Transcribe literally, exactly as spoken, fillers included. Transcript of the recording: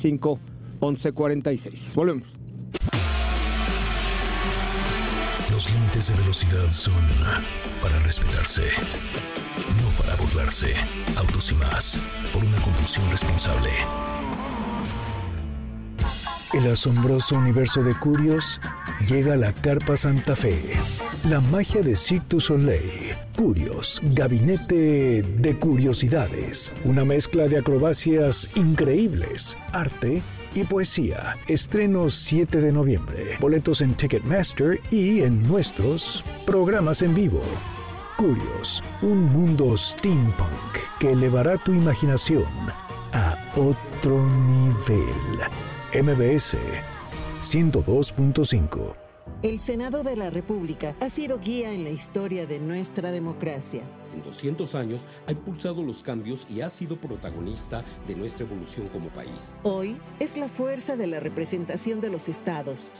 cinco once cuarenta y seis. Volvemos. Los límites de velocidad son para respetarse, no para burlarse. Autos y más, por una conducción responsable. El asombroso universo de Curios llega a la Carpa Santa Fe. La magia de Cirque du Soleil. Curios, gabinete de curiosidades. Una mezcla de acrobacias increíbles, arte y poesía. Estreno siete de noviembre. Boletos en Ticketmaster y en nuestros programas en vivo. Curios, un mundo steampunk que elevará tu imaginación a otro nivel. M B S ciento dos punto cinco. El Senado de la República ha sido guía en la historia de nuestra democracia. En doscientos años ha impulsado los cambios y ha sido protagonista de nuestra evolución como país. Hoy es la fuerza de la representación de los estados,